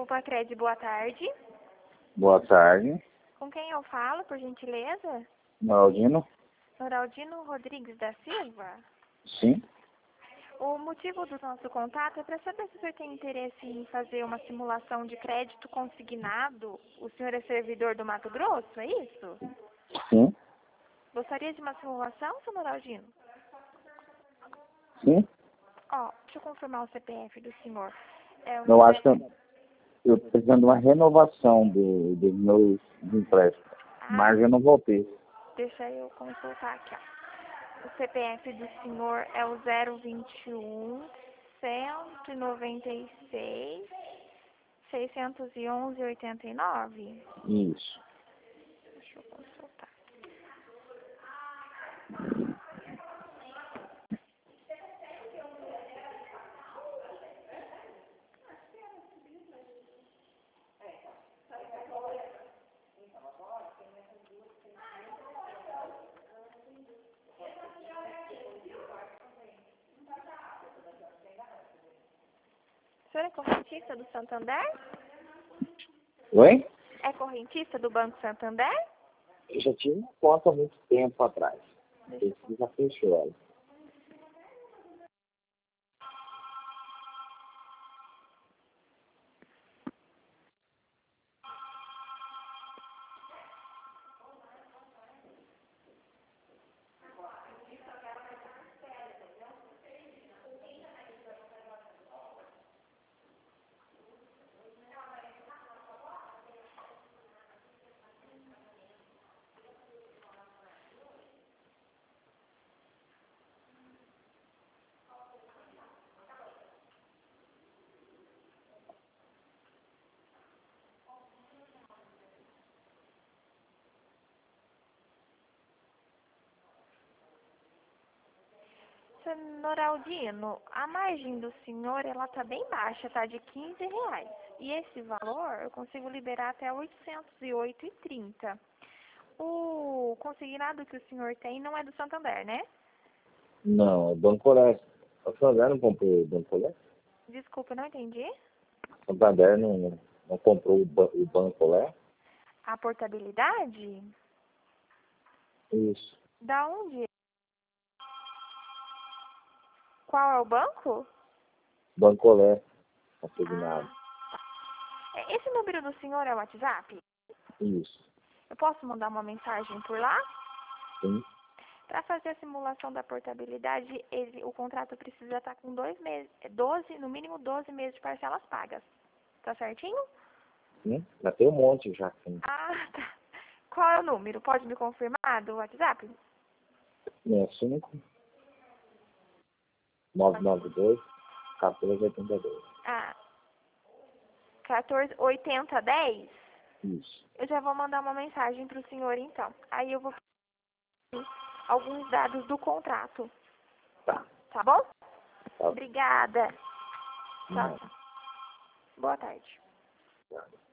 Pacred, boa tarde. Boa tarde. Com quem eu falo, por gentileza? Noraldino? Noraldino Rodrigues da Silva. Sim. O motivo do nosso contato é para saber se o senhor tem interesse em fazer uma simulação de crédito consignado. O senhor é servidor do Mato Grosso, é isso? Sim. Gostaria de uma simulação, senhor Noraldino? Sim. Ó, deixa eu confirmar o CPF do senhor. Eu acho que eu estou precisando de uma renovação dos meus empréstimos. Mas eu não voltei. Deixa eu consultar aqui, ó. O CPF do senhor é o 021 196 611 89. Isso. Deixa eu consultar. O senhor é correntista do Santander? Oi? É correntista do Banco Santander? Eu já tive uma conta há muito tempo atrás. Esse já fechou ela. Seu Noraldino, a margem do senhor, ela tá bem baixa, tá de R$ 15. E esse valor eu consigo liberar até 808,30. O consignado que o senhor tem não é do Santander, né? Não, é Bancolé. O Santander não comprou o Bancolé? Desculpa, não entendi. O Santander não comprou o Bancolé? A portabilidade? Isso. Da onde? Qual é o banco? Bancolé. Consignado. Esse número do senhor é o WhatsApp? Isso. Eu posso mandar uma mensagem por lá? Sim. Para fazer a simulação da portabilidade, o contrato precisa estar com 2 meses, no mínimo 12 meses de parcelas pagas. Tá certinho? Sim. Já tem um monte já. Sim. Ah, tá. Qual é o número? Pode me confirmar do WhatsApp? 65 992 1482. Ah, 148010? Isso. Eu já vou mandar uma mensagem para o senhor, então. Aí eu vou pedir alguns dados do contrato. Tá. Tá bom? Tá. Obrigada. Tchau, Não. tchau. Boa tarde. Tá.